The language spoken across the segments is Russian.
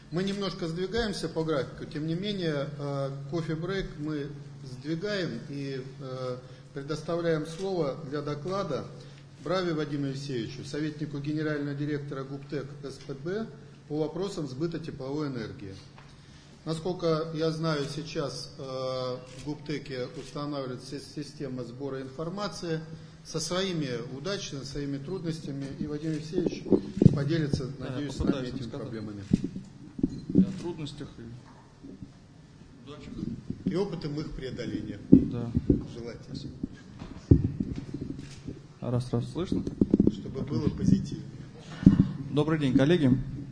Мы немножко сдвигаемся по графику, тем не менее, кофе-брейк мы сдвигаем и предоставляем слово для доклада Браве Вадиму Евсеевичу, советнику генерального директора ГУПТЭК СПБ по вопросам сбыта тепловой энергии. Насколько я знаю, сейчас в ГУПТЭКе устанавливается система сбора информации со своими удачами, своими трудностями, и Вадим Евсеевич поделится, надеюсь, с нами этими проблемами. И о трудностях, и удачах. И опытом их преодоления. Да. Желательно. Раз слышно? Чтобы было позитивно. Добрый день, коллеги.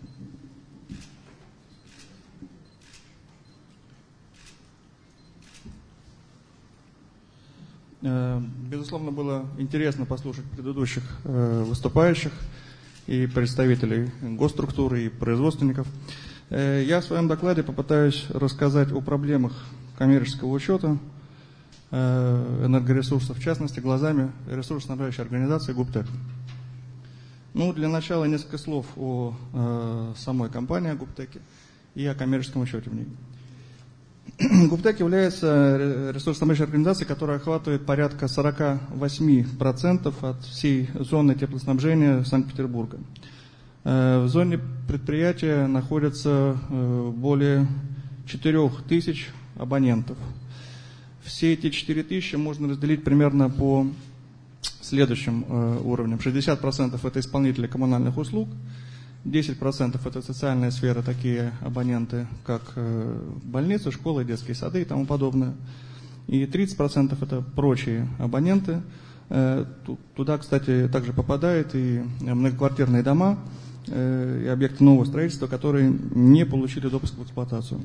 Безусловно, было интересно послушать предыдущих выступающих и представителей госструктуры, и производственников. Я в своем докладе попытаюсь рассказать о проблемах коммерческого учета энергоресурсов, в частности, глазами ресурсоснабжающей организации ГУПТЭК. Для начала несколько слов о самой компании, о ГУПТЭКе и о коммерческом учете в ней. ГУПТЭК является ресурсоснабжающей организацией, которая охватывает порядка 48% от всей зоны теплоснабжения Санкт-Петербурга. В зоне предприятия находится более 4000 абонентов. Все эти 4000 можно разделить примерно по следующим уровням. 60% это исполнители коммунальных услуг, 10% это социальная сфера, такие абоненты, как больницы, школы, детские сады и тому подобное. И 30% это прочие абоненты. Туда, кстати, также попадают и многоквартирные дома, и объекты нового строительства, которые не получили допуск в эксплуатацию.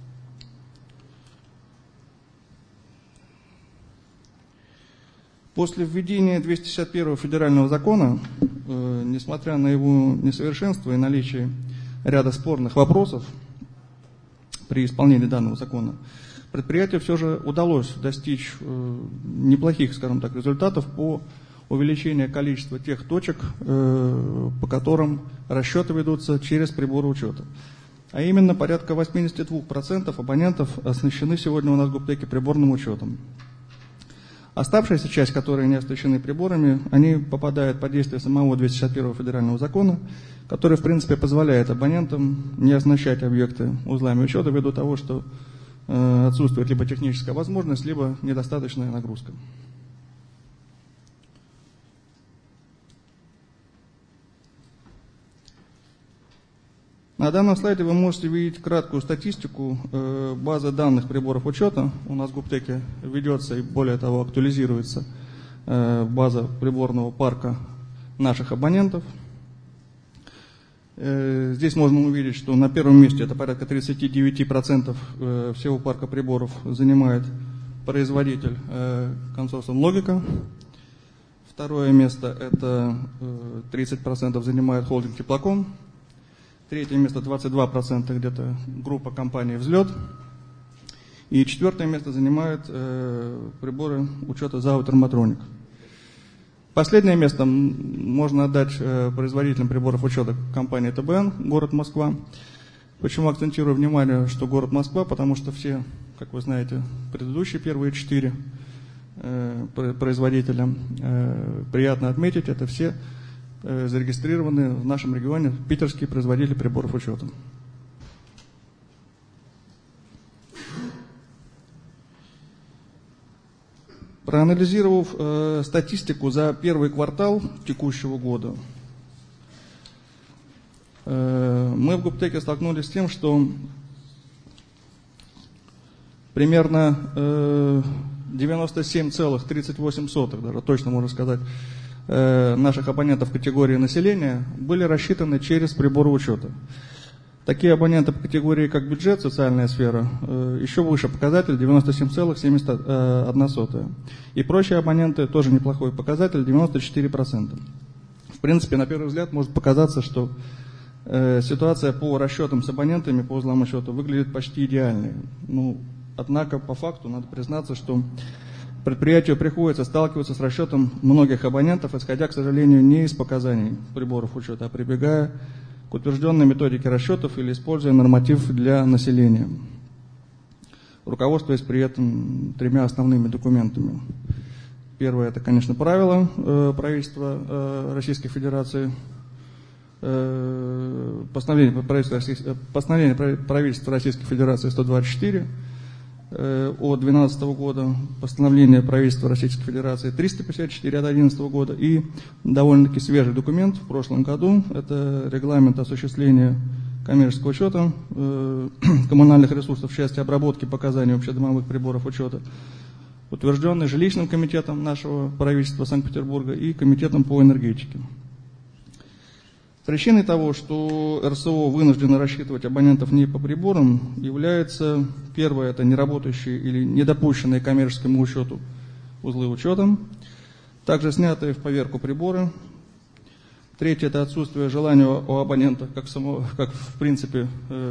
После введения 261 федерального закона, несмотря на его несовершенство и наличие ряда спорных вопросов при исполнении данного закона, предприятию все же удалось достичь неплохих, скажем так, результатов по увеличению количества тех точек, по которым расчеты ведутся через приборы учета. А именно порядка 82% абонентов оснащены сегодня у нас в ГУПТЭКе приборным учетом. Оставшаяся часть, которые не оснащены приборами, они попадают под действие самого 261 федерального закона, который, в принципе, позволяет абонентам не оснащать объекты узлами учета ввиду того, что отсутствует либо техническая возможность, либо недостаточная нагрузка. На данном слайде вы можете видеть краткую статистику базы данных приборов учета. У нас в ГУПТЭКе ведется и, более того, актуализируется база приборного парка наших абонентов. Здесь можно увидеть, что на первом месте это порядка 39% всего парка приборов занимает производитель консорциум «Логика». Второе место это 30% занимает холдинг «Теплоком». Третье место 22% где-то группа компаний «Взлет». И четвертое место занимают приборы учета ЗАО «Термотроник». Последнее место можно отдать производителям приборов учета компании ТБН, город Москва. Почему акцентирую внимание, что город Москва? Потому что все, как вы знаете, предыдущие первые 4 производителя, приятно отметить, это все зарегистрированы в нашем регионе питерские производители приборов учета. Проанализировав статистику за первый квартал текущего года, мы в ГУПТЭКе столкнулись с тем, что примерно 97,38, даже точно можно сказать, наших абонентов категории населения были рассчитаны через приборы учета. Такие абоненты по категории, как бюджет, социальная сфера, еще выше показатель 97,71. И прочие абоненты тоже неплохой показатель 94%. В принципе, на первый взгляд может показаться, что ситуация по расчетам с абонентами по узлам учета выглядит почти идеальной. Однако, по факту, надо признаться, что предприятию приходится сталкиваться с расчетом многих абонентов, исходя, к сожалению, не из показаний приборов учета, а прибегая к утвержденной методике расчетов или используя норматив для населения, руководствуясь при этом 3 основными документами. Первое – это, конечно, правила правительства Российской Федерации, постановление правительства Российской Федерации 124 от 2012 года, постановление правительства Российской Федерации 354 от 2011 года и довольно-таки свежий документ в прошлом году – это регламент осуществления коммерческого учета коммунальных ресурсов в части обработки показаний общедомовых приборов учета, утвержденный жилищным комитетом нашего правительства Санкт-Петербурга и комитетом по энергетике. Причиной того, что РСО вынуждено рассчитывать абонентов не по приборам, является, первое, это неработающие или недопущенные к коммерческому учету узлы учета, также снятые в поверку приборы. Третье – это отсутствие желания у абонента, как в принципе,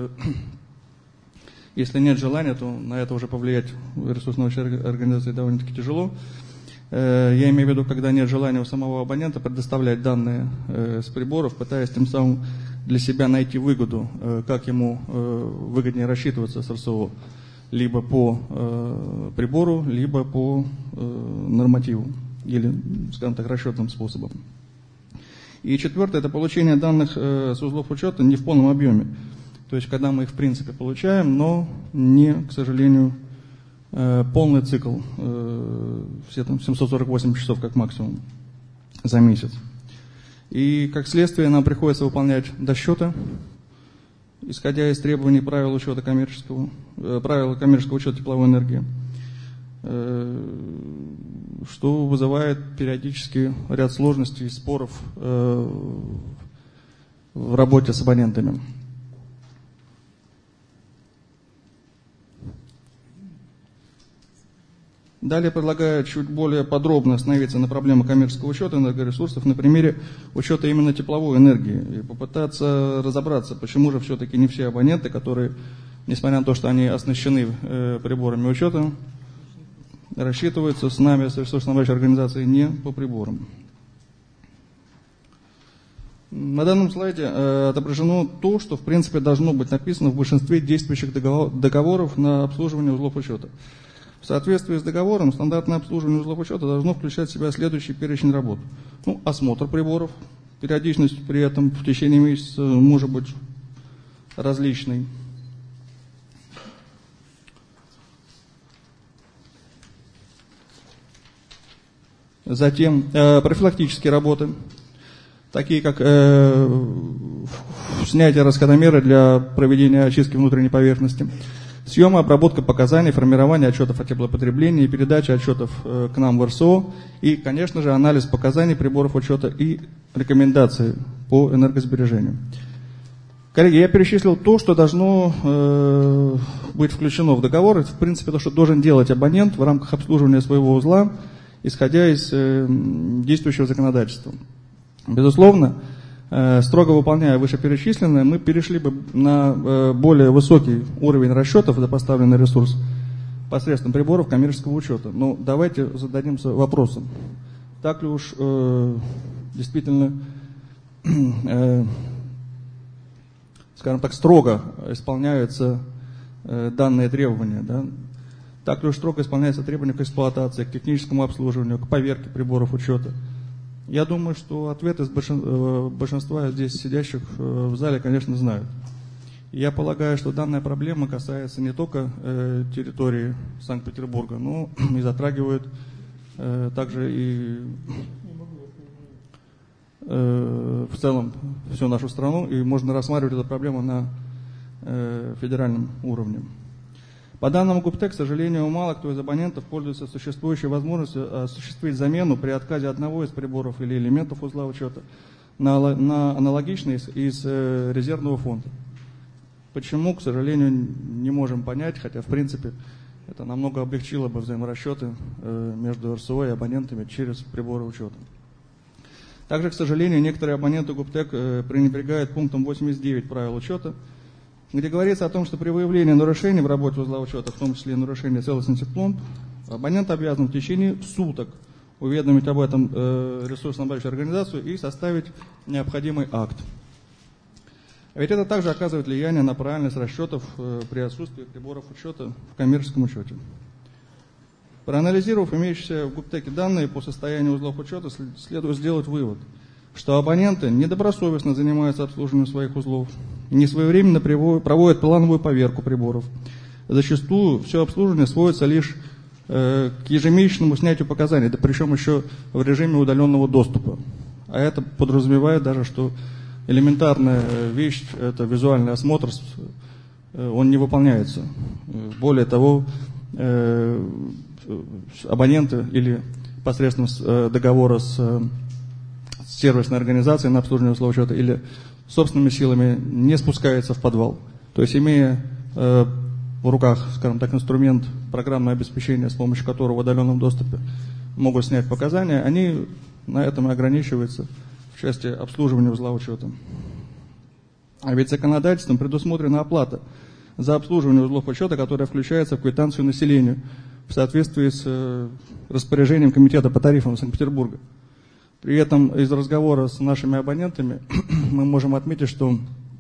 если нет желания, то на это уже повлиять в ресурсно-научной организации довольно-таки тяжело. Я имею в виду, когда нет желания у самого абонента предоставлять данные с приборов, пытаясь тем самым для себя найти выгоду, как ему выгоднее рассчитываться с РСО, либо по прибору, либо по нормативу, или, скажем так, расчетным способом. И четвертое – это получение данных с узлов учета не в полном объеме. То есть, когда мы их в принципе получаем, но не, к сожалению, полный цикл, все там 748 часов как максимум за месяц. И как следствие нам приходится выполнять досчеты, исходя из требований правил учета правил коммерческого учета тепловой энергии, что вызывает периодически ряд сложностей и споров в работе с абонентами. Далее предлагаю чуть более подробно остановиться на проблемах коммерческого учета энергоресурсов на примере учета именно тепловой энергии и попытаться разобраться, почему же все-таки не все абоненты, которые, несмотря на то, что они оснащены приборами учета, рассчитываются с нами, с ресурсно-снабжающей организацией, не по приборам. На данном слайде отображено то, что в принципе должно быть написано в большинстве действующих договоров на обслуживание узлов учета. В соответствии с договором, стандартное обслуживание узлов учета должно включать в себя следующий перечень работ. Осмотр приборов, периодичность при этом в течение месяца может быть различной. Затем профилактические работы, такие как снятие расходомера для проведения очистки внутренней поверхности, съем и обработка показаний, формирование отчетов о теплопотреблении и передача отчетов к нам в РСО и, конечно же, анализ показаний приборов учета и рекомендации по энергосбережению. Коллеги, я перечислил то, что должно быть включено в договор. Это, в принципе, то, что должен делать абонент в рамках обслуживания своего узла, исходя из действующего законодательства. Безусловно, строго выполняя вышеперечисленное, мы перешли бы на более высокий уровень расчетов за поставленный ресурс посредством приборов коммерческого учета. Но давайте зададимся вопросом, так ли уж действительно, скажем так, строго исполняются данные требования, да? Так ли уж строго исполняются требования к эксплуатации, к техническому обслуживанию, к поверке приборов учета. Я думаю, что ответы большинства здесь сидящих в зале, конечно, знают. Я полагаю, что данная проблема касается не только территории Санкт-Петербурга, но и затрагивает также и в целом всю нашу страну, и можно рассматривать эту проблему на федеральном уровне. По данному ГУПТЭК, к сожалению, мало кто из абонентов пользуется существующей возможностью осуществить замену при отказе одного из приборов или элементов узла учета на аналогичный из резервного фонда. Почему, к сожалению, не можем понять, хотя, в принципе, это намного облегчило бы взаиморасчеты между РСО и абонентами через приборы учета. Также, к сожалению, некоторые абоненты ГУПТЭК пренебрегают пунктом 89 правил учета, где говорится о том, что при выявлении нарушений в работе узла учета, в том числе нарушения целостности пломб, абонент обязан в течение суток уведомить об этом ресурсно-снабжающую организацию и составить необходимый акт. А ведь это также оказывает влияние на правильность расчетов при отсутствии приборов учета в коммерческом учете. Проанализировав имеющиеся в ГУПТЭКе данные по состоянию узлов учета, следует сделать вывод, что абоненты недобросовестно занимаются обслуживанием своих узлов, несвоевременно проводят плановую поверку приборов. Зачастую все обслуживание сводится лишь к ежемесячному снятию показаний, да причем еще в режиме удаленного доступа. А это подразумевает даже, что элементарная вещь, это визуальный осмотр, он не выполняется. Более того, абоненты или посредством договора с сервисной организацией на обслуживание узлов учета или собственными силами не спускается в подвал. То есть, имея в руках, скажем так, инструмент программное обеспечение, с помощью которого в удаленном доступе могут снять показания, они на этом и ограничиваются в части обслуживания узла учета. А ведь законодательством предусмотрена оплата за обслуживание узлов учета, которая включается в квитанцию населению в соответствии с распоряжением Комитета по тарифам Санкт-Петербурга. При этом из разговора с нашими абонентами мы можем отметить, что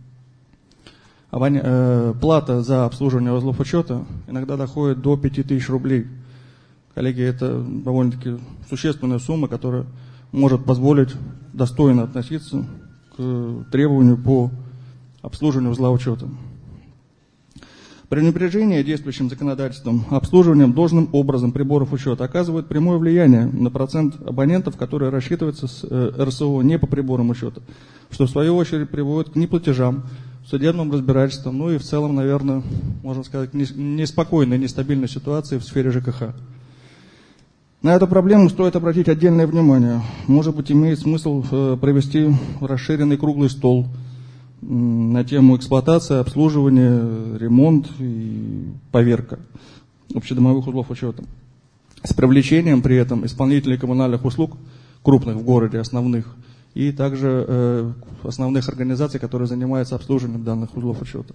плата за обслуживание узлов учета иногда доходит до 5000 рублей. Коллеги, это довольно-таки существенная сумма, которая может позволить достойно относиться к требованию по обслуживанию узла учета. Пренебрежение действующим законодательством обслуживанием должным образом приборов учета оказывает прямое влияние на процент абонентов, которые рассчитываются с РСО не по приборам учета, что в свою очередь приводит к неплатежам, судебным разбирательствам, ну и в целом, наверное, можно сказать, неспокойной, нестабильной ситуации в сфере ЖКХ. На эту проблему стоит обратить отдельное внимание. Может быть, имеет смысл провести расширенный круглый стол на тему эксплуатации, обслуживания, ремонт и поверка общедомовых узлов учета. С привлечением при этом исполнителей коммунальных услуг, крупных в городе, основных, и также основных организаций, которые занимаются обслуживанием данных узлов учета.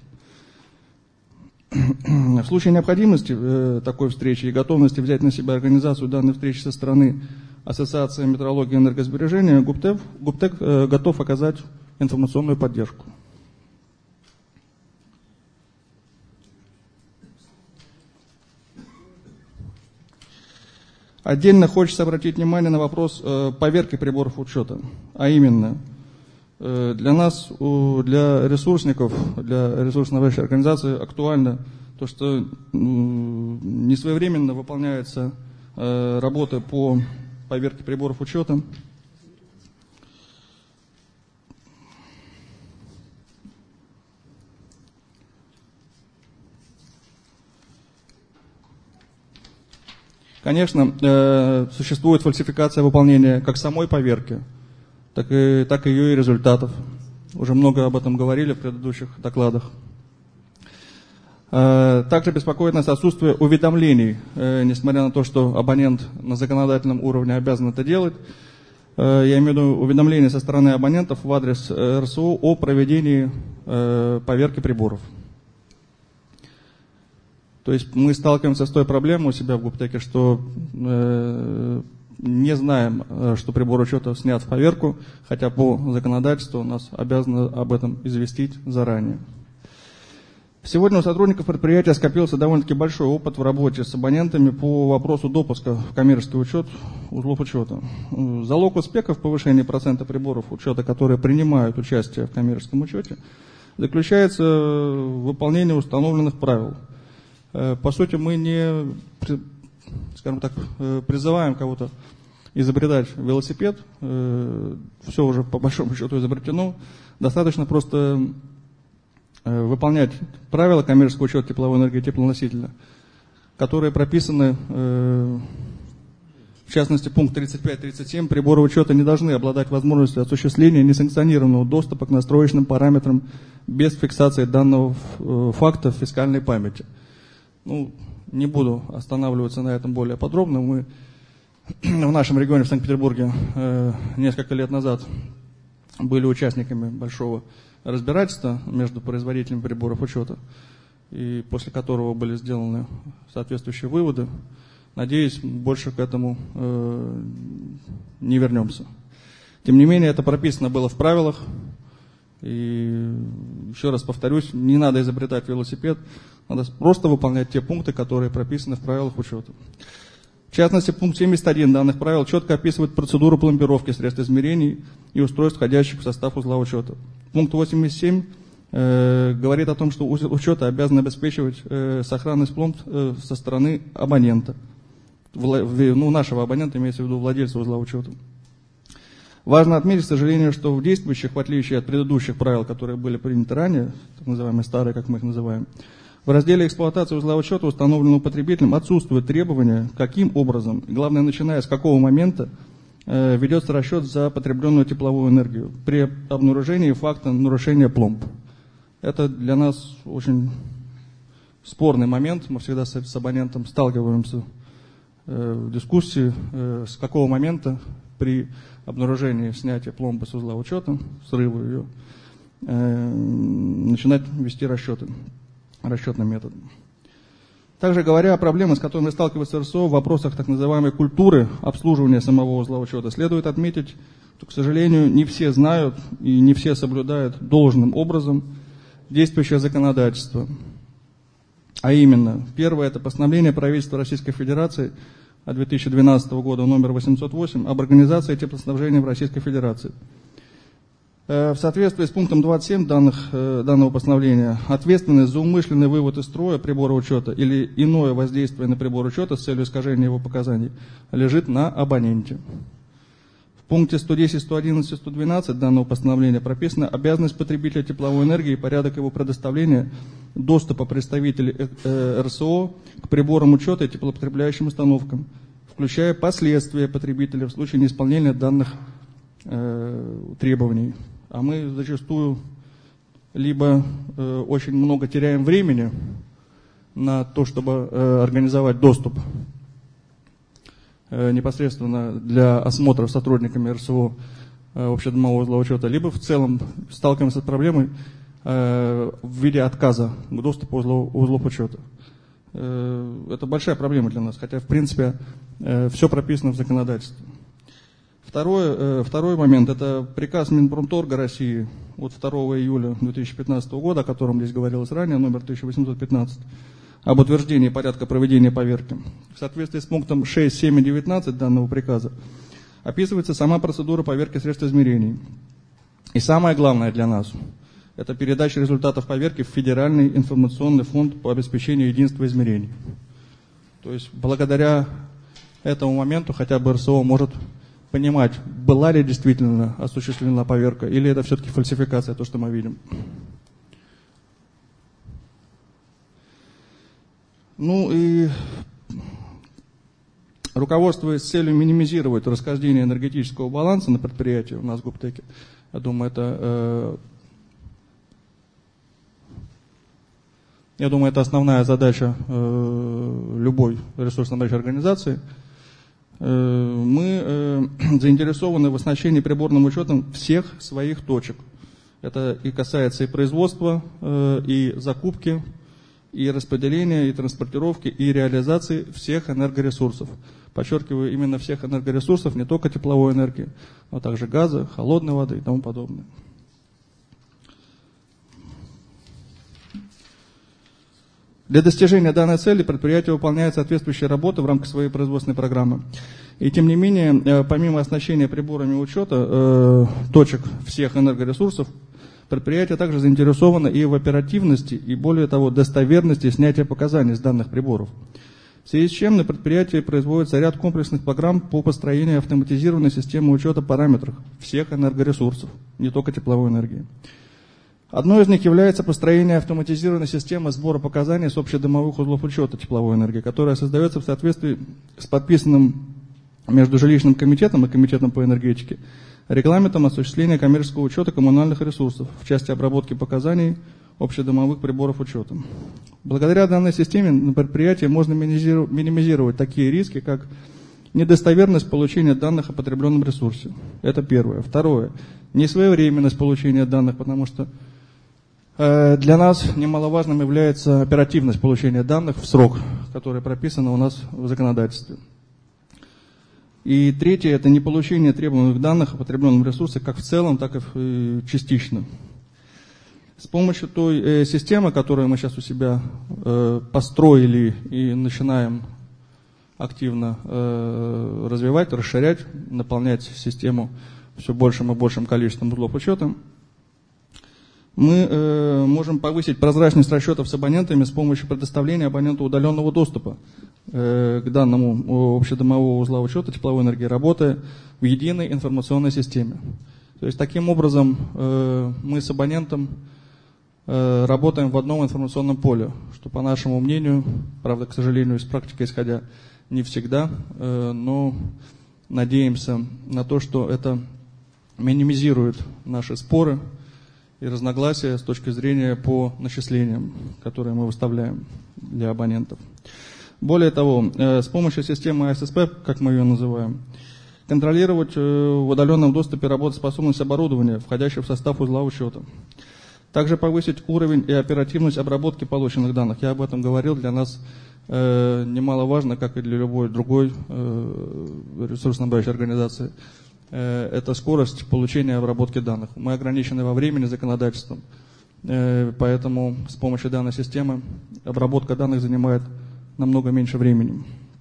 В случае необходимости такой встречи и готовности взять на себя организацию данной встречи со стороны Ассоциации метрологии и энергосбережения, ГУПТЭК готов оказать информационную поддержку. Отдельно хочется обратить внимание на вопрос поверки приборов учета, а именно для нас, для ресурсников, для ресурсно-снабжающей организации актуально то, что несвоевременно выполняются работы по поверке приборов учета. Конечно, существует фальсификация выполнения как самой поверки, так и ее и результатов. Уже много об этом говорили в предыдущих докладах. Также беспокоит нас отсутствие уведомлений, несмотря на то, что абонент на законодательном уровне обязан это делать. Я имею в виду уведомления со стороны абонентов в адрес РСО о проведении поверки приборов. То есть мы сталкиваемся с той проблемой у себя в ГУПТЭКе, что не знаем, что прибор учета снят в поверку, хотя по законодательству нас обязаны об этом известить заранее. Сегодня у сотрудников предприятия скопился довольно-таки большой опыт в работе с абонентами по вопросу допуска в коммерческий учет узлов учета. Залог успеха в повышении процента приборов учета, которые принимают участие в коммерческом учете, заключается в выполнении установленных правил. По сути, мы не, скажем так, призываем кого-то изобретать велосипед. Все уже по большому счету изобретено. Достаточно просто выполнять правила коммерческого учета тепловой энергии и теплоносителя, которые прописаны, в частности, пункт 35-37, приборы учета не должны обладать возможностью осуществления несанкционированного доступа к настроечным параметрам без фиксации данного факта в фискальной памяти. Ну, не буду останавливаться на этом более подробно. Мы в нашем регионе, в Санкт-Петербурге, несколько лет назад были участниками большого разбирательства между производителями приборов учета, и после которого были сделаны соответствующие выводы. Надеюсь, больше к этому не вернемся. Тем не менее, это прописано было в правилах, И еще раз повторюсь, не надо изобретать велосипед, надо просто выполнять те пункты, которые прописаны в правилах учета. В частности, пункт 71 данных правил четко описывает процедуру пломбировки средств измерений и устройств, входящих в состав узла учета. Пункт 87 говорит о том, что узел учета обязан обеспечивать сохранность пломб со стороны абонента. Нашего абонента, имеется в виду владельца узла учета. Важно отметить, к сожалению, что в действующих, в отличие от предыдущих правил, которые были приняты ранее, так называемые старые, как мы их называем, в разделе эксплуатации узла учета, установленного потребителем, отсутствует требование, каким образом, главное, начиная с какого момента, ведется расчет за потребленную тепловую энергию при обнаружении факта нарушения пломб. Это для нас очень спорный момент. Мы всегда с абонентом сталкиваемся в дискуссии, с какого момента при обнаружении снятия пломбы с узла учета, срыва ее, начинать вести расчеты, расчетным методом. Также говоря о проблемах, с которыми сталкивается РСО в вопросах так называемой культуры обслуживания самого узла учета, следует отметить, что, к сожалению, не все знают и не все соблюдают должным образом действующее законодательство. А именно, первое – это постановление правительства Российской Федерации от 2012 года номер 808 об организации теплоснабжения в Российской Федерации. В соответствии с пунктом 27 данного постановления, ответственность за умышленный вывод из строя прибора учета или иное воздействие на прибор учета с целью искажения его показаний лежит на абоненте. В пункте 110, 111, 112 данного постановления прописана обязанность потребителя тепловой энергии и порядок его предоставления доступа представителей РСО к приборам учета и теплопотребляющим установкам, включая последствия потребителя в случае неисполнения данных требований. А мы зачастую либо очень много теряем времени на то, чтобы организовать доступ непосредственно для осмотра сотрудниками РСО общедомового узла учета, либо в целом сталкиваемся с проблемой в виде отказа к доступу узлов учета. Это большая проблема для нас, хотя в принципе все прописано в законодательстве. Второй момент – это приказ Минпромторга России от 2 июля 2015 года, о котором здесь говорилось ранее, номер 1815, об утверждении порядка проведения поверки. В соответствии с пунктом 6, 7 и 19 данного приказа описывается сама процедура поверки средств измерений. И самое главное для нас – это передача результатов поверки в Федеральный информационный фонд по обеспечению единства измерений. То есть благодаря этому моменту хотя бы РСО может понимать, была ли действительно осуществлена поверка, или это все-таки фальсификация, то, что мы видим. Ну и руководствуясь целью минимизировать расхождение энергетического баланса на предприятии у нас в ГУПТЭКе, я думаю, это основная задача любой ресурсоснабжающей организации. Мы заинтересованы в оснащении приборным учетом всех своих точек. Это и касается и производства, и закупки, и распределения, и транспортировки, и реализации всех энергоресурсов. Подчеркиваю, именно всех энергоресурсов, не только тепловой энергии, но также газа, холодной воды и тому подобное. Для достижения данной цели предприятие выполняет соответствующие работы в рамках своей производственной программы. И тем не менее, помимо оснащения приборами учета точек всех энергоресурсов, предприятие также заинтересовано и в оперативности, и более того, достоверности снятия показаний с данных приборов. В связи с чем на предприятии производится ряд комплексных программ по построению автоматизированной системы учета параметров всех энергоресурсов, не только тепловой энергии. Одной из них является построение автоматизированной системы сбора показаний с общедомовых узлов учета тепловой энергии, которая создается в соответствии с подписанным между жилищным комитетом и комитетом по энергетике регламентом осуществления коммерческого учета коммунальных ресурсов в части обработки показаний общедомовых приборов учета. Благодаря данной системе на предприятии можно минимизировать такие риски, как недостоверность получения данных о потребленном ресурсе. Это первое. Второе. Несвоевременность получения данных, потому что для нас немаловажным является оперативность получения данных в срок, который прописан у нас в законодательстве. И третье – это не получение требуемых данных о потребленном ресурсе как в целом, так и частично. С помощью той системы, которую мы сейчас у себя построили и начинаем активно развивать, расширять, наполнять систему все большим и большим количеством узлов учета, мы можем повысить прозрачность расчетов с абонентами с помощью предоставления абоненту удаленного доступа к данному общедомового узла учета тепловой энергии, работая в единой информационной системе. То есть таким образом мы с абонентом работаем в одном информационном поле, что, по нашему мнению, правда, к сожалению, из практики исходя, не всегда, но надеемся на то, что это минимизирует наши споры и разногласия с точки зрения по начислениям, которые мы выставляем для абонентов. Более того, с помощью системы АССП, как мы ее называем, контролировать в удаленном доступе работоспособность оборудования, входящего в состав узла учета. Также повысить уровень и оперативность обработки полученных данных. Я об этом говорил, для нас немаловажно, как и для любой другой ресурсоснабжающей организации, это скорость получения и обработки данных. Мы ограничены во времени законодательством, поэтому с помощью данной системы обработка данных занимает намного меньше времени.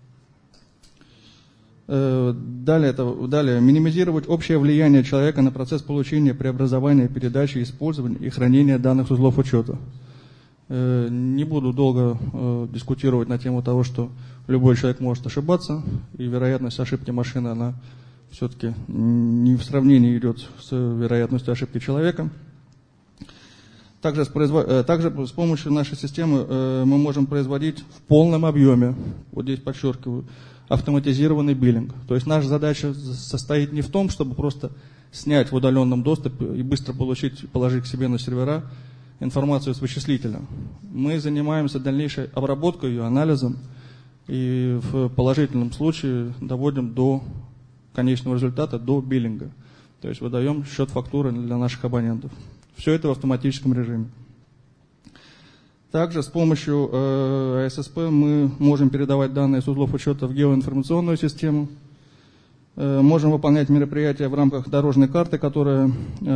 Далее, минимизировать общее влияние человека на процесс получения, преобразования, передачи, использования и хранения данных с узлов учета. Не буду долго дискутировать на тему того, что любой человек может ошибаться, и вероятность ошибки машины, она все-таки не в сравнении идет с вероятностью ошибки человека. Также с помощью нашей системы мы можем производить в полном объеме, вот здесь подчеркиваю, автоматизированный биллинг. То есть наша задача состоит не в том, чтобы просто снять в удаленном доступе и быстро положить к себе на сервера информацию с вычислителя. Мы занимаемся дальнейшей обработкой ее, анализом, и в положительном случае доводим до конечного результата, до биллинга. То есть выдаем счет фактуры для наших абонентов. Все это в автоматическом режиме. Также с помощью АССП мы можем передавать данные с узлов учета в геоинформационную систему, можем выполнять мероприятия в рамках дорожной карты, которая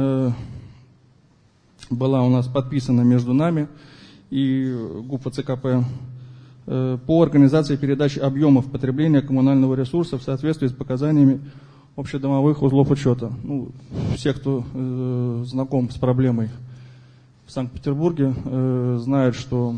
была у нас подписана между нами и ГУП АЦКП по организации передачи объемов потребления коммунального ресурса в соответствии с показаниями общедомовых узлов учета. Ну, все, кто знаком с проблемой в Санкт-Петербурге, знают, что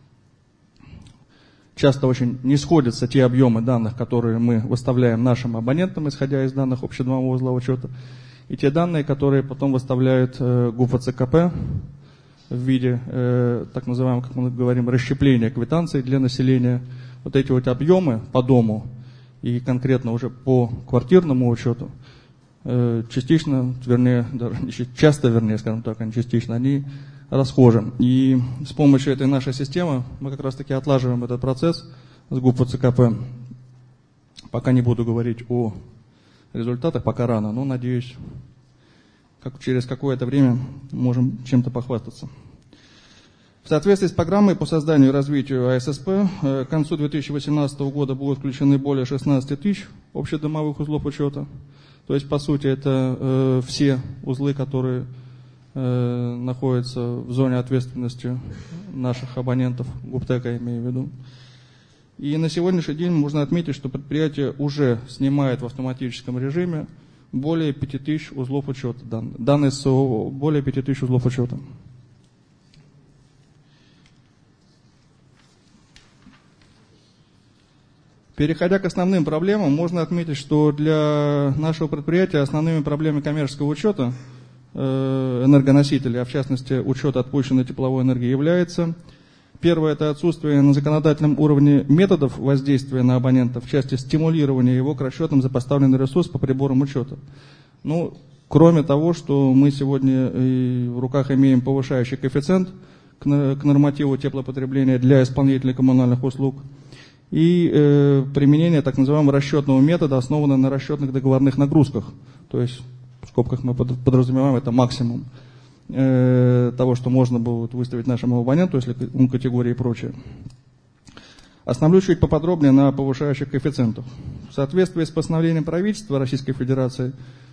часто очень не сходятся те объемы данных, которые мы выставляем нашим абонентам, исходя из данных общедомового узла учета, и те данные, которые потом выставляет ГУП АЦКП в виде так называемого, как мы говорим, расщепления квитанций для населения. Вот эти вот объемы по дому и конкретно уже по квартирному учету частично, вернее, даже часто, вернее, скажем так, а не частично, они расхожи. И с помощью этой нашей системы мы как раз таки отлаживаем этот процесс с ГУП АЦКП. Пока не буду говорить о результатах, пока рано, но надеюсь, через какое-то время можем чем-то похвастаться. В соответствии с программой по созданию и развитию АССП к концу 2018 года будут включены более 16 тысяч общедомовых узлов учета. То есть, по сути, это все узлы, которые находятся в зоне ответственности наших абонентов, ГУПТЭКа имею в виду. И на сегодняшний день можно отметить, что предприятие уже снимает в автоматическом режиме более 5000 узлов учета, данные СО более 5000 узлов учета. Переходя к основным проблемам, можно отметить, что для нашего предприятия основными проблемами коммерческого учета энергоносителей, а в частности учета отпущенной тепловой энергии, является: первое – это отсутствие на законодательном уровне методов воздействия на абонента в части стимулирования его к расчетам за поставленный ресурс по приборам учета. Ну, кроме того, что мы сегодня в руках имеем повышающий коэффициент к нормативу теплопотребления для исполнителей коммунальных услуг и применение так называемого расчетного метода, основанного на расчетных договорных нагрузках. То есть, в скобках мы подразумеваем, это максимум того, что можно будет выставить нашему абоненту, если он категории и прочее. Остановлюсь чуть поподробнее на повышающих коэффициентах. В соответствии с постановлением правительства Российской Федерации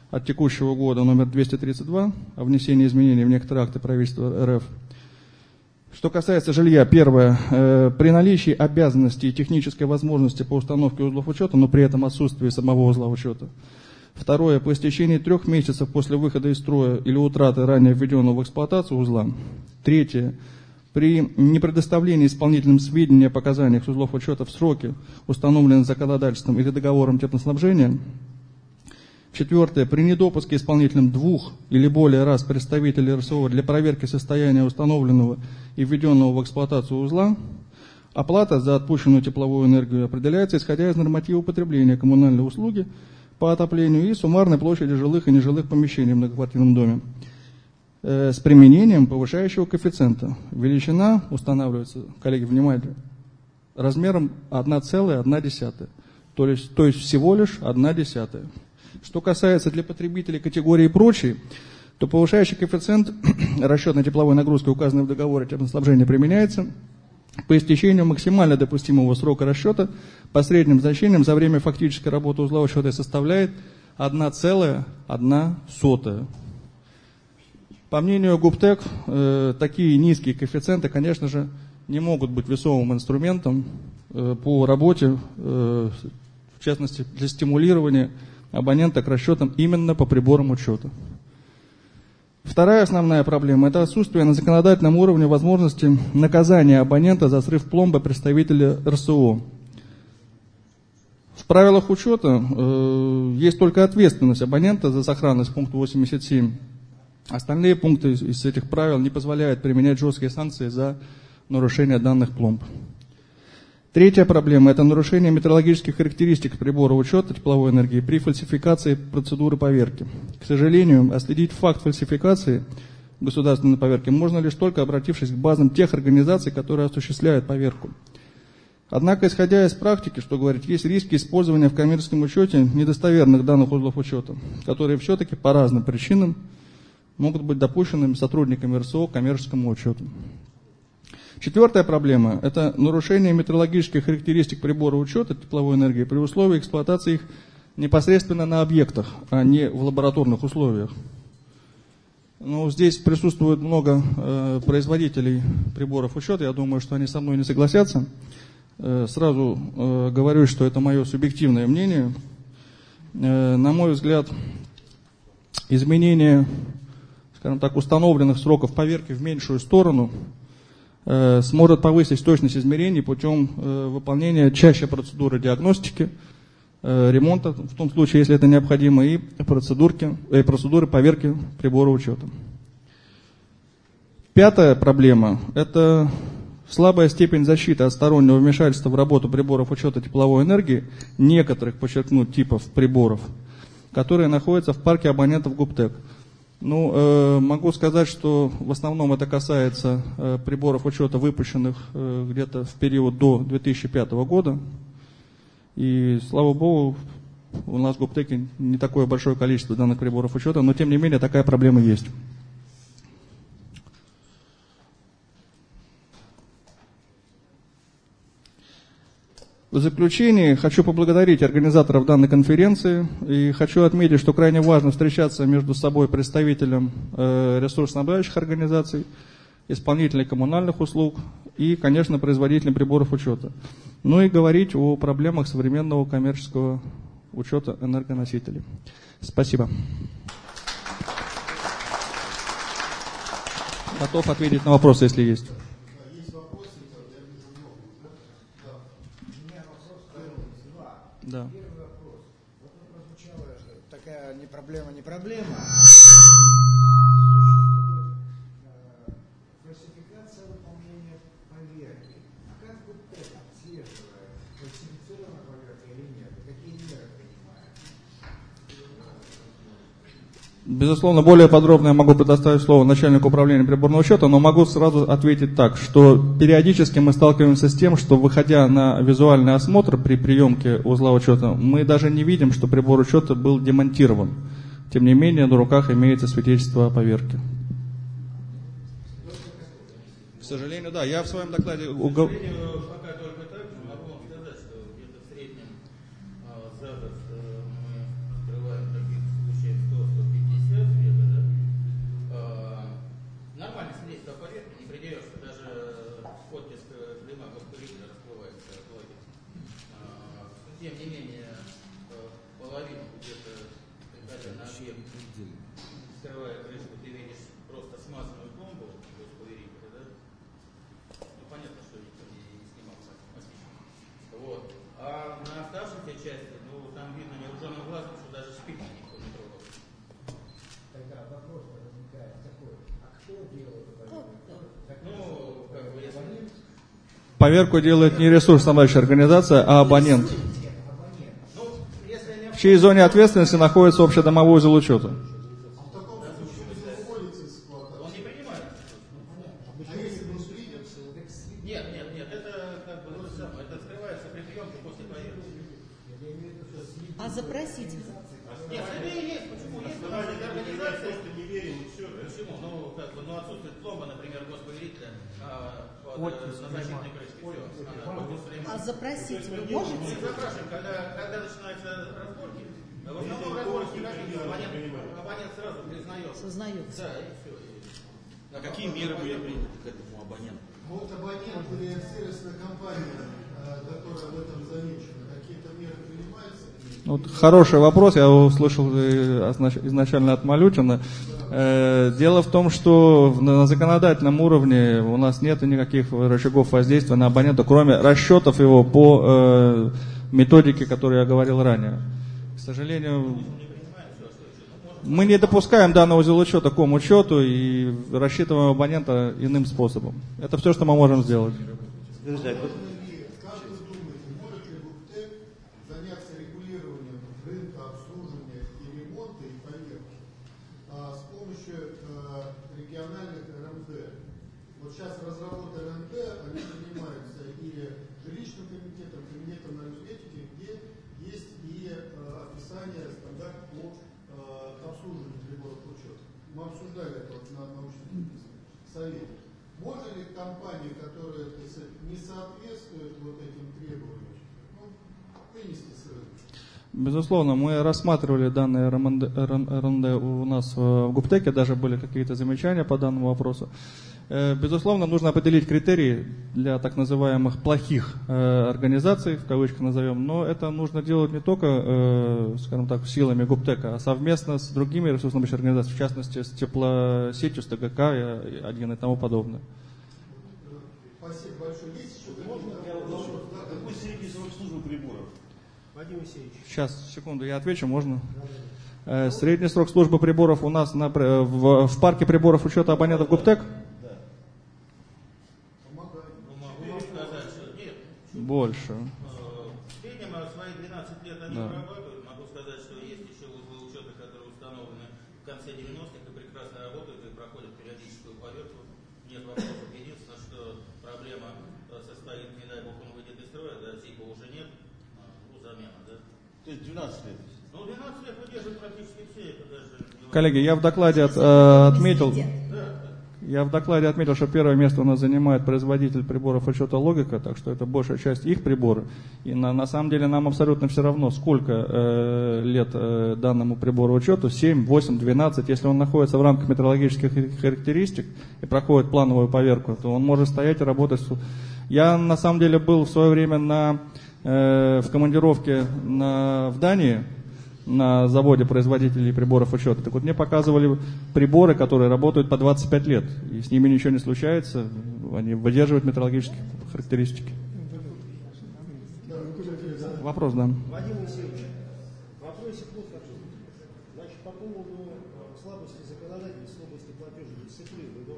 от текущего года номер 232 о внесении изменений в некоторые акты правительства РФ. Что касается жилья, первое, при наличии обязанностей и технической возможности по установке узлов учета, но при этом отсутствии самого узла учета. Второе, по истечении 3 месяцев после выхода из строя или утраты ранее введенного в эксплуатацию узла. Третье, при непредоставлении исполнителям сведений о показаниях с узлов учета в сроки, установленные законодательством или договором теплоснабжения. Четвертое, при недопуске исполнителям 2 или более раз представителей РСО для проверки состояния установленного и введенного в эксплуатацию узла, оплата за отпущенную тепловую энергию определяется, исходя из норматива потребления коммунальной услуги по отоплению и суммарной площади жилых и нежилых помещений в многоквартирном доме с применением повышающего коэффициента. Величина устанавливается, коллеги, внимание, размером 1,1, то есть всего лишь 1/10. Что касается для потребителей категории «прочие», то повышающий коэффициент расчетной тепловой нагрузки, указанной в договоре теплоснабжения, применяется по истечению максимально допустимого срока расчета по средним значениям за время фактической работы узла учета составляет 1,1. По мнению ГУПТЭК, такие низкие коэффициенты, конечно же, не могут быть весомым инструментом по работе, в частности, для стимулирования абонента к расчетам именно по приборам учета. Вторая основная проблема – это отсутствие на законодательном уровне возможности наказания абонента за срыв пломбы представителя РСО. В правилах учета есть только ответственность абонента за сохранность, пункт 87. Остальные пункты из этих правил не позволяют применять жесткие санкции за нарушение данных пломб. Третья проблема – это нарушение метрологических характеристик прибора учета тепловой энергии при фальсификации процедуры поверки. К сожалению, отследить факт фальсификации государственной поверки можно лишь только обратившись к базам тех организаций, которые осуществляют поверку. Однако, исходя из практики, что говорить, есть риски использования в коммерческом учете недостоверных данных узлов учета, которые все-таки по разным причинам могут быть допущенными сотрудниками РСО к коммерческому учету. Четвертая проблема – это нарушение метрологических характеристик прибора учета тепловой энергии при условии эксплуатации их непосредственно на объектах, а не в лабораторных условиях. Ну, здесь присутствует много производителей приборов учета, я думаю, что они со мной не согласятся. Сразу говорю, что это мое субъективное мнение. На мой взгляд, изменение, скажем так, установленных сроков поверки в меньшую сторону сможет повысить точность измерений путем выполнения чаще процедуры диагностики, ремонта, в том случае, если это необходимо, и процедуры поверки прибора учета. Пятая проблема – это слабая степень защиты от стороннего вмешательства в работу приборов учета тепловой энергии некоторых, подчеркну, типов приборов, которые находятся в парке абонентов ГУПТЭК. Ну, могу сказать, что в основном это касается приборов учета, выпущенных где-то в период до 2005 года. И, слава богу, у нас в ГУПТЭКе не такое большое количество данных приборов учета, но тем не менее такая проблема есть. В заключение хочу поблагодарить организаторов данной конференции и хочу отметить, что крайне важно встречаться между собой представителям ресурсоснабжающих организаций, исполнителей коммунальных услуг и, конечно, производителям приборов учета. Ну и говорить о проблемах современного коммерческого учета энергоносителей. Спасибо. Готов ответить на вопросы, если есть. Да. Первый вопрос. Вот прозвучала такая не проблема. Фальсификация выполнения поверки. А как ГУПТЭК отслеживает, фальсифицирована поверка или нет? Какие меры принимают? Безусловно, более подробно я могу предоставить слово начальнику управления приборного учета, но могу сразу ответить так, что периодически мы сталкиваемся с тем, что, выходя на визуальный осмотр при приемке узла учета, мы даже не видим, что прибор учета был демонтирован. Тем не менее, на руках имеется свидетельство о поверке. К сожалению, да, я в своем докладе... За год мы открываем таких случаев 100 дыма госполитика расплывается в воде. Тем не менее, половину где-то на объект, скрывая крышку, ты видишь просто смазанную пломбу госполитика, да? Ну, понятно, что никто не снимал мастичку. Вот. А на оставшейся части, ну, там видно невооруженным глазом, что даже шпильки никто не трогал. Тогда вопрос возникает такой, а кто делает поверку? Ну, как бы, если... Поверку делает не ресурсно-снабжающая организация, а абонент, в чьей зоне ответственности находится общедомовой узел учета. Нет, это как бы то самое, это скрывается при приемке после поверки. А запросить? Нет, это и есть, почему? Есть организация, не верим, все. Почему? Ну, как бы, ну, отсутствует пломба, например, госповерителя на защитной крышке. А запросить вы Мы можете? запрашиваем, когда начинаются разборки, в основном разборки абонент сразу признает. Сознается. Да, и все. А какие меры были приняты к этому абоненту? Вот абонент или сервисная компания, которая в этом замечена, какие-то меры принимаются? Вот хороший вопрос, я его услышал изначально от Малютина. Дело в том, что на законодательном уровне у нас нет никаких рычагов воздействия на абонента, кроме расчетов его по методике, которую я говорил ранее. К сожалению, мы не допускаем данного узел учета к учету и рассчитываем абонента иным способом. Это все, что мы можем сделать. Можно ли компании, которые не соответствуют вот этим требованиям, вынести с рынка? Безусловно, мы рассматривали данные РНД у нас в ГУПТЭКе, даже были какие-то замечания по данному вопросу. Безусловно, нужно определить критерии для так называемых плохих организаций, в кавычках назовем, но это нужно делать не только, скажем так, силами ГУПТЭКа, а совместно с другими ресурсно-снабжающими организациями, в частности с теплосетью, с ТГК и один и тому подобное. Спасибо большое. Есть еще Какой средний срок службы приборов? Вадим Алексеевич. Сейчас, секунду, я отвечу, можно? Средний срок службы приборов у нас в парке приборов учета абонентов ГУПТЭК? Больше. В среднем свои 12 лет они прорабатывают. Могу сказать, что есть еще узлы учета, которые установлены в конце 90-х и прекрасно работают и проходят периодическую поверку. Нет вопросов. Единственное, что проблема состоит, не дай бог он выйдет из строя, да, СИПа уже нет, замена, да? То есть 12 лет? Ну, 12 лет выдерживают практически все. Это даже... Коллеги, я в докладе отметил... Я в докладе отметил, что первое место у нас занимает производитель приборов учета «Логика», так что это большая часть их прибора. И на самом деле нам абсолютно все равно, сколько лет данному прибору учету, 7, 8, 12. Если он находится в рамках метрологических характеристик и проходит плановую поверку, то он может стоять и работать. Я на самом деле был в свое время в командировке в Дании, на заводе производителей приборов учета. Так вот, мне показывали приборы, которые работают по 25 лет, и с ними ничего не случается, они выдерживают метрологические характеристики. Вопрос, да. Вадим Алексеевич, вопросик вот какой. Значит, по поводу слабости законодательства в области платежной дисциплины,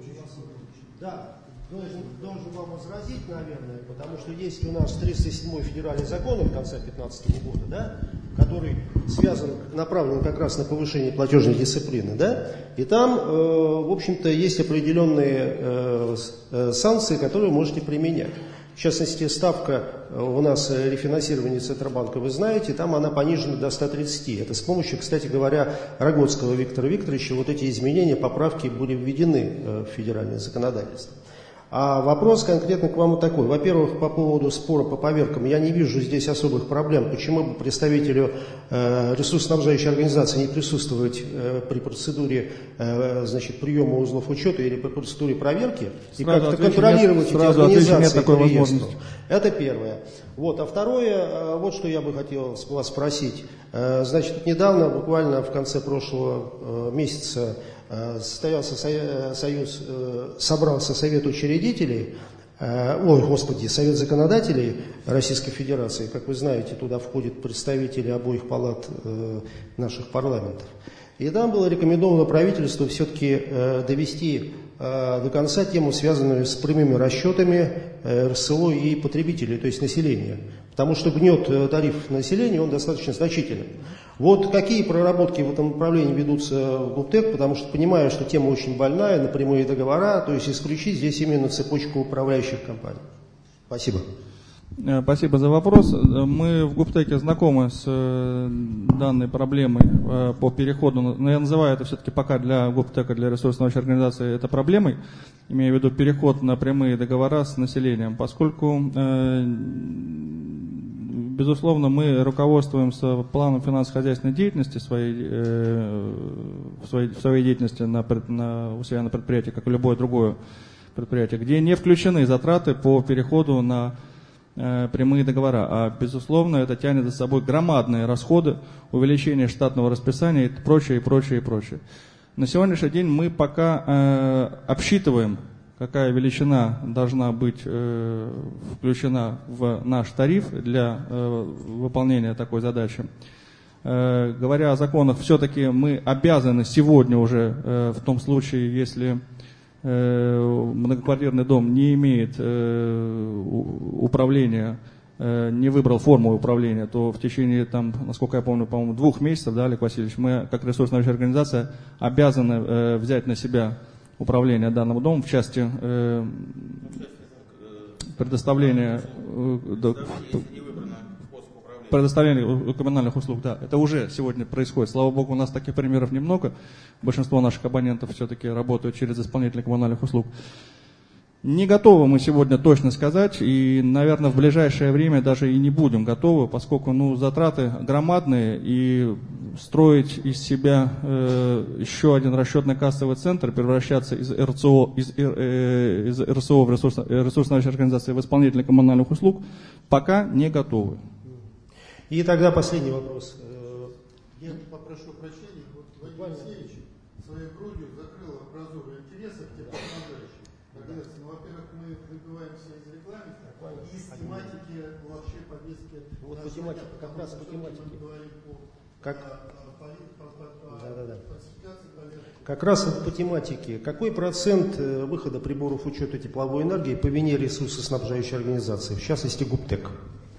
должен вам возразить, наверное, потому что есть у нас 307-й федеральный закон от конца 2015 года, да, который направлен как раз на повышение платежной дисциплины, да, и там, в общем-то, есть определенные санкции, которые вы можете применять. В частности, ставка у нас рефинансирования Центробанка, вы знаете, там она понижена до 130. Это с помощью, кстати говоря, Рогоцкого Виктора Викторовича вот эти изменения, поправки были введены в федеральное законодательство. А вопрос конкретно к вам такой. Во-первых, по поводу спора по поверкам. Я не вижу здесь особых проблем. Почему бы представителю ресурсоснабжающей организации не присутствовать при процедуре приема узлов учета или при процедуре проверки и как-то контролировать эти организации? Нет такой возможности. Это первое. Вот. А второе, вот что я бы хотел вас спросить. Значит, недавно, буквально в конце прошлого месяца, собрался Совет учредителей, Совет законодателей Российской Федерации. Как вы знаете, туда входят представители обоих палат наших парламентов. И там было рекомендовано правительству все-таки довести до конца тему, связанную с прямыми расчетами РСО и потребителей, то есть населения. Потому что гнет тарифов населения, он достаточно значительный. Вот какие проработки в этом направлении ведутся в ГУПТЭК, потому что понимаю, что тема очень больная, на прямые договора, то есть исключить здесь именно цепочку управляющих компаний. Спасибо. Спасибо за вопрос. Мы в ГУПТЭКе знакомы с данной проблемой по переходу, но я называю это все-таки пока для ГУПТЭКа, для ресурсоснабжающей организации, это проблемой, имею в виду переход на прямые договора с населением, поскольку, безусловно, мы руководствуемся планом финансово-хозяйственной деятельности в своей деятельности у себя на предприятии, как и любое другое предприятие, где не включены затраты по переходу на прямые договора, а безусловно это тянет за собой громадные расходы, увеличение штатного расписания и прочее, и прочее, и прочее. На сегодняшний день мы пока обсчитываем, какая величина должна быть включена в наш тариф для выполнения такой задачи. Говоря о законах, все-таки мы обязаны сегодня уже, в том случае, если многоквартирный дом не имеет управления, не выбрал форму управления, то в течение, насколько я помню, по-моему, 2 месяцев, да, Олег Васильевич, мы, как ресурсоснабжающая организация, обязаны взять на себя управление данным домом в части предоставления коммунальных услуг, да, это уже сегодня происходит. Слава богу, у нас таких примеров немного. Большинство наших абонентов все-таки работают через исполнителей коммунальных услуг. Не готовы мы сегодня точно сказать, и, наверное, в ближайшее время даже и не будем готовы, поскольку затраты громадные, и строить из себя еще один расчетно-кассовый центр, превращаться из РСО в ресурсоснабжающей организации в исполнителя коммунальных услуг, пока не готовы. И тогда последний вопрос. Я попрошу прощения. Вадим Алексеевич своей грудью закрыл образовые интересы к теплоснабжающим. Во-первых, мы выбиваемся из рекламы и из тематики вообще повестки. Вот по тематике, как раз по тематике. Как раз по тематике. Какой процент выхода приборов учета тепловой энергии по вине ресурсоснабжающей организации, в частности ГУПТЭК?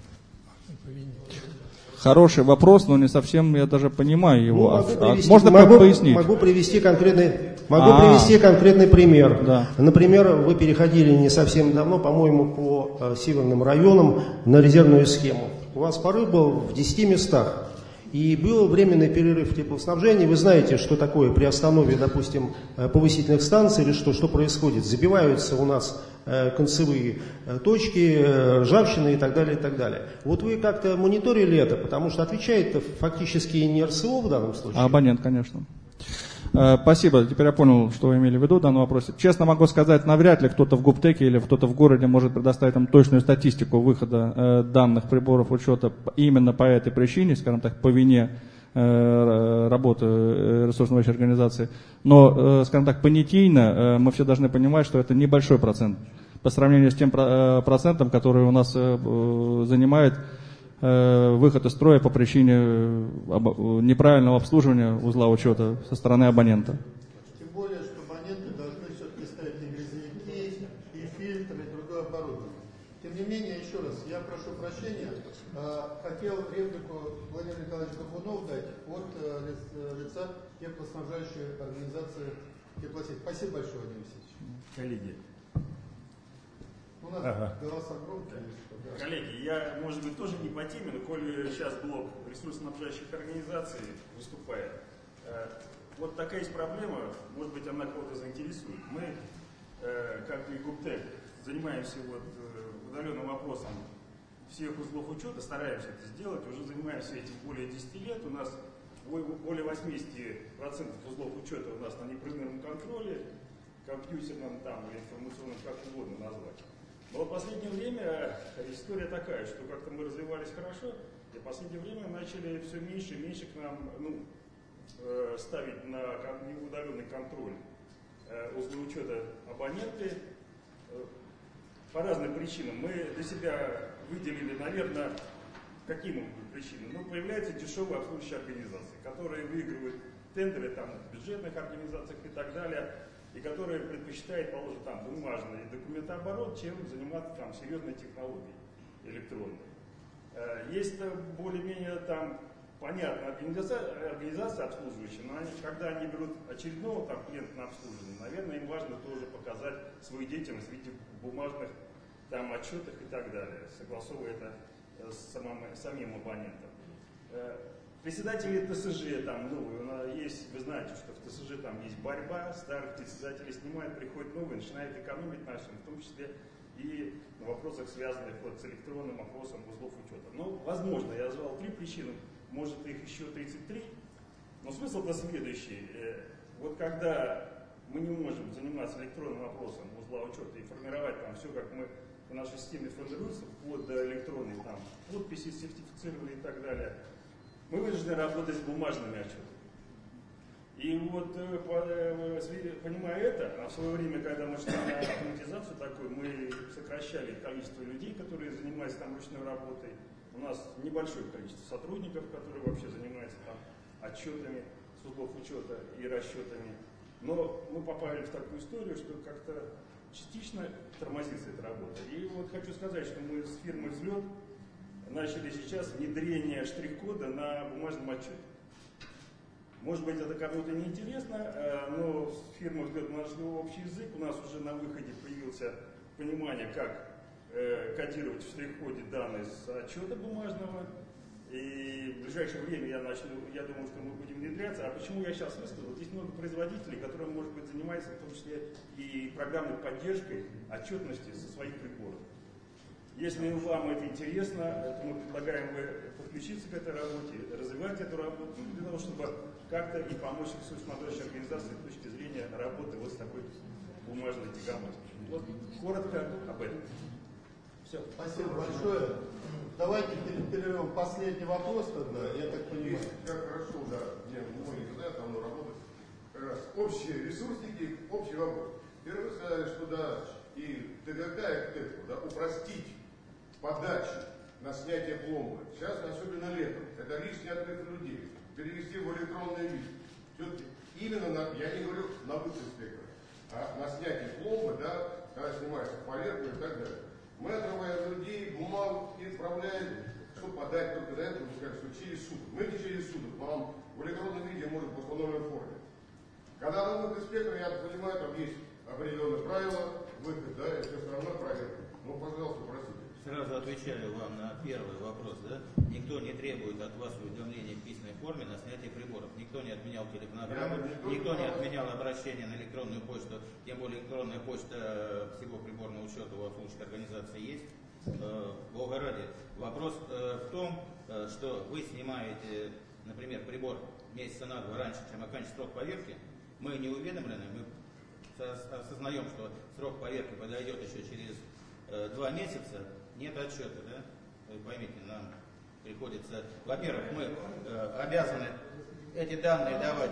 Хороший вопрос, но не совсем я даже понимаю его. Можно пояснить? Могу привести конкретный пример. Да. Например, вы переходили не совсем давно, по-моему, по северным районам на резервную схему. У вас порыв был в 10 местах. И был временный перерыв в теплоснабжении. Вы знаете, что такое при остановке, допустим, повысительных станций или что происходит. Забиваются у нас концевые точки, ржавчины и так далее, и так далее. Вот вы как-то мониторили это, потому что отвечает фактически не РСО в данном случае. А абонент, конечно. Спасибо. Теперь я понял, что вы имели в виду в данном вопросе. Честно могу сказать, навряд ли кто-то в ГУПТЭКе или кто-то в городе может предоставить нам точную статистику выхода данных приборов учета именно по этой причине, скажем так, по вине работы ресурсоснабжающей организации. Но, скажем так, понятийно мы все должны понимать, что это небольшой процент по сравнению с тем процентом, который у нас занимает выход из строя по причине неправильного обслуживания узла учета со стороны абонента. Тем более, что абоненты должны все-таки ставить и грязовики, и фильтры, и другое оборудование. Тем не менее, еще раз, я прошу прощения, хотел реплику Владимир Николаевич Горбунов дать от лица теплоснабжающей организации теплосеть. Спасибо большое, Владимир Алексеевич. Коллеги. У нас голоса громкие. Коллеги, я, может быть, тоже не по теме, но коли сейчас блок ресурсоснабжающих организаций выступает, вот такая есть проблема, может быть, она кого-то заинтересует. Мы как и ГУПТЭК, занимаемся вот удаленным вопросом всех узлов учета, стараемся это сделать, уже занимаемся этим более 10 лет. У нас более 80% узлов учета у нас на непрерывном контроле, компьютерном там, или информационном, как угодно назвать. Но в последнее время история такая, что как-то мы развивались хорошо, и в последнее время начали все меньше и меньше к нам ставить на удаленный контроль узлы учета абоненты. По разным причинам. Мы для себя выделили, наверное, каким причинам? Ну, появляются дешевые обслуживающие организации, которые выигрывают тендеры там, в бюджетных организациях и так далее, и которые предпочитают, положить там бумажный документооборот, чем заниматься там серьезной технологией электронной. Есть более-менее там понятная организация обслуживающая, но когда они берут очередного там клиента на обслуживание, наверное, им важно тоже показать свою деятельность в виде бумажных там отчетах и так далее, согласовывая это с самим абонентом. Председатели ТСЖ там новые, есть, вы знаете, что в ТСЖ там есть борьба, старых председателей снимают, приходят новые, начинают экономить на всем, в том числе и на вопросах, связанных вот с электронным опросом узлов учета. Ну, возможно, я назвал 3 причины, может их еще 33, но смысл-то следующий. Вот когда мы не можем заниматься электронным опросом узла учета и формировать там все, как мы в нашей системе формируется, вплоть до электронной там подписи, сертифицировали и так далее, мы вынуждены работать с бумажными отчетами. И вот, понимая это, а в свое время, когда мы шли на автоматизацию такую, мы сокращали количество людей, которые занимаются там ручной работой. У нас небольшое количество сотрудников, которые вообще занимаются там отчетами с узлов учета и расчетами. Но мы попали в такую историю, что как-то частично тормозится эта работа. И вот хочу сказать, что мы с фирмой «Взлет» начали сейчас внедрение штрих-кода на бумажном отчете. Может быть, это кому-то не интересно, но с фирмой «Взлет» мы нашли общий язык. У нас уже на выходе появилось понимание, как кодировать в штрих-коде данные с отчета бумажного. И в ближайшее время я думаю, что мы будем внедряться. А почему я сейчас высказал? Здесь много производителей, которые, может быть, занимаются в том числе и программной поддержкой отчетности со своих приборов. Если вам это интересно, то мы предлагаем подключиться к этой работе, развивать эту работу, для того, чтобы как-то и помочь ресурсно-снабжающей организации с точки зрения работы вот с такой бумажной тягомотой. Вот коротко об этом. Все. Спасибо большое. Давайте перервем последний вопрос тогда, я так понимаю. Как хорошо, да, мне многие знают, там работать. Как раз общие ресурсники, общий вопрос. Первый вы сказали, что да, и ТГК, и КТЭК, да, упростить подачу на снятие пломбы. Сейчас, особенно летом, когда лишний отрыв людей, перевести в электронный вид. Все-таки именно на, я не говорю на выход инспектора, а на снятие пломбы, да, когда снимается поверху и так далее. Мы отрываем людей, бумагу и отправляем, чтобы подать только до этого, что через суток. Мы не через суток, вам в электронном виде может в установленной форме. Когда на выход инспектора, я понимаю, там есть определенные правила, выход, да, и все остальное проверка. Ну, пожалуйста, простите. Сразу отвечаю вам на первый вопрос, да? Никто не требует от вас уведомления в письменной форме на снятие приборов. Никто не отменял телефонограмму, никто не отменял обращение на электронную почту, тем более электронная почта всего приборного учета у обслуживающей организации есть. Бога ради. Вопрос в том, что вы снимаете, например, прибор месяца на 2 раньше, чем оканчивается срок поверки. Мы не уведомлены, мы осознаем, что срок поверки подойдет еще через 2 месяца. Нет отчета, да? Вы поймите, нам приходится, во-первых, мы обязаны эти данные давать.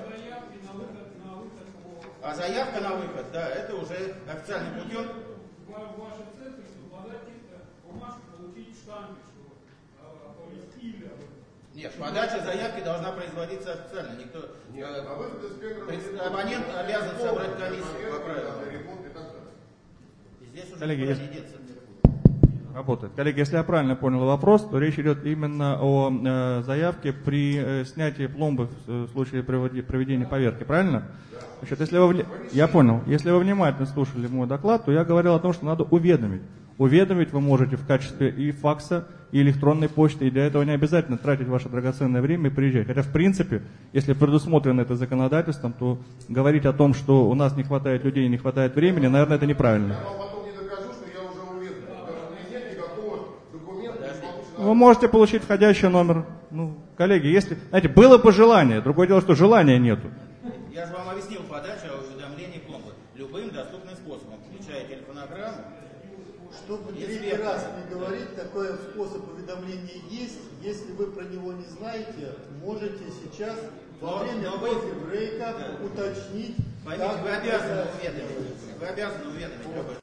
А заявка на выход, да, это уже официальным путем. Ваши центры, что подать бумажку, получить штампик, что оповестили. Нет, подача заявки должна производиться официально. Никто, абонент обязан собрать комиссию по правилам. И здесь уже коллеги, не деться. Работает. Коллеги, если я правильно понял вопрос, то речь идет именно о заявке при снятии пломбы в случае проведения поверки, правильно? Значит, если вы, я понял. Если вы внимательно слушали мой доклад, то я говорил о том, что надо уведомить. Уведомить вы можете в качестве и факса, и электронной почты, и для этого не обязательно тратить ваше драгоценное время и приезжать. Хотя, в принципе, если предусмотрено это законодательством, то говорить о том, что у нас не хватает людей, не хватает времени, наверное, это неправильно. Я вам потом не докажу, что я уже уведомлен. Даже у меня нет никакого документа, не получено. Вы можете получить входящий номер. Ну, коллеги, если, знаете, было бы желание, другое дело, что желания нету. Я же вам объяснил подачу уведомлений пломбы любым доступным способом, включая телефонограмму. Чтобы третий раз не говорить, такой способ уведомления есть. Если вы про него не знаете, можете сейчас во время кофе-брейка уточнить. Поймите, вы обязаны уведомить. Вы обязаны уведомить.